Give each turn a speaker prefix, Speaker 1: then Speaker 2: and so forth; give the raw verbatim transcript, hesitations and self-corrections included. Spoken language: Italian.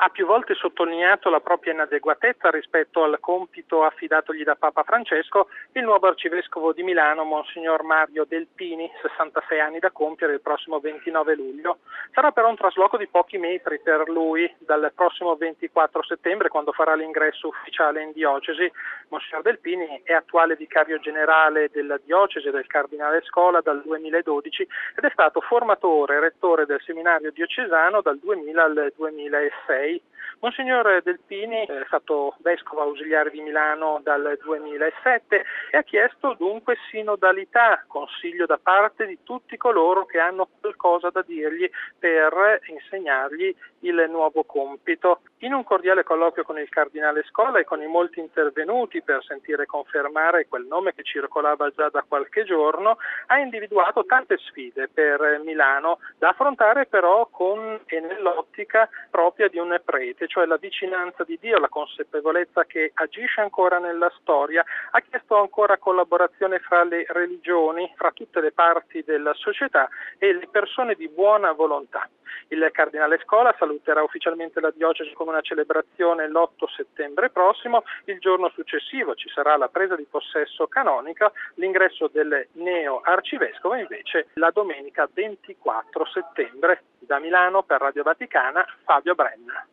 Speaker 1: Ha più volte sottolineato la propria inadeguatezza rispetto al compito affidatogli da Papa Francesco il nuovo arcivescovo di Milano, Monsignor Mario Delpini, sessantasei anni da compiere il prossimo ventinove luglio. Sarà però un trasloco di pochi metri per lui dal prossimo ventiquattro settembre, quando farà l'ingresso ufficiale in diocesi. Monsignor Delpini è attuale vicario generale della diocesi del Cardinale Scola dal duemiladodici ed è stato formatore e rettore del seminario diocesano dal duemila al duemilasei. Monsignor Delpini è stato vescovo ausiliare di Milano dal duemilasette e ha chiesto dunque sinodalità, consiglio da parte di tutti coloro che hanno qualcosa da dirgli per insegnargli il nuovo compito. In un cordiale colloquio con il Cardinale Scola e con i molti intervenuti per sentire confermare quel nome che circolava già da qualche giorno, ha individuato tante sfide per Milano da affrontare però con e nell'ottica propria di un prete, cioè la vicinanza di Dio, la consapevolezza che agisce ancora nella storia. Ha chiesto ancora collaborazione fra le religioni, fra tutte le parti della società e le persone di buona volontà. Il Cardinale Scola saluterà ufficialmente la diocesi con una celebrazione l'otto settembre prossimo. Il giorno successivo ci sarà la presa di possesso canonica, l'ingresso del neo arcivescovo invece la domenica ventiquattro settembre. Da Milano per Radio Vaticana, Fabio Brenna.